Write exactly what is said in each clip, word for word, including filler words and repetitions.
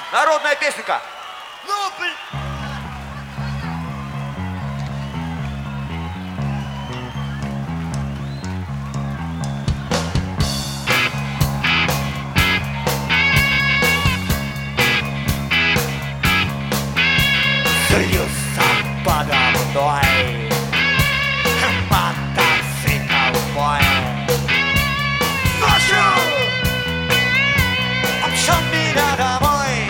Народная песенка. Ну, блин. Слился подо мной мотоцикл мой. Ночью обшел меня домой,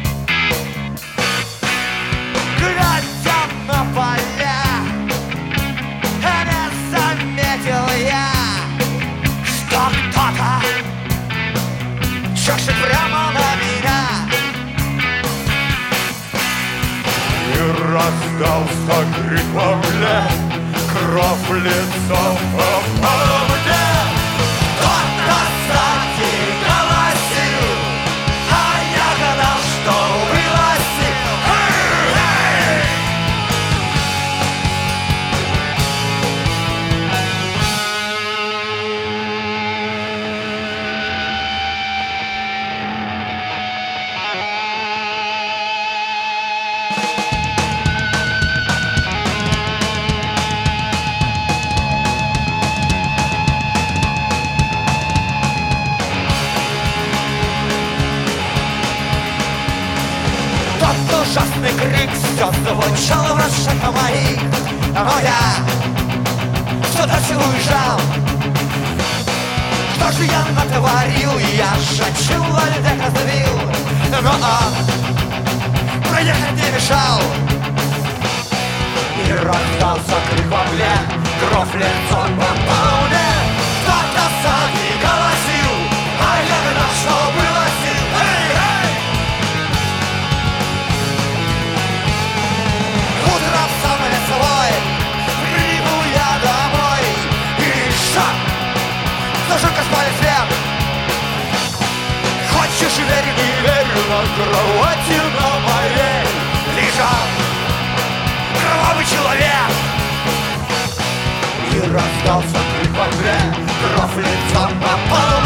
глядя на поля, не заметил я, что кто-то чешет прямо на меня. И раздался крик во мне, кровь лицом попала мне. Кто-то сзади голосил, а я гадал, что вылазил. Эй, эй! Тот ужасный крик все звучал в ушах моих, но я все дальше уезжал. Что же я натворил? Я шачу, льдах раздавил, но он проехать не мешал. И раздался крик во мне, кровь лицом попал мне. Кто-то сзади голосил, а я гадал, что вылазил. Эй, эй! Утром сам лицевой прибыл я домой. И шаг, зажег асфальт свет. Хочешь верь, не верь, на кровати на моей лежал кровавый человек. И раздался крик во мне, кровь лицом попал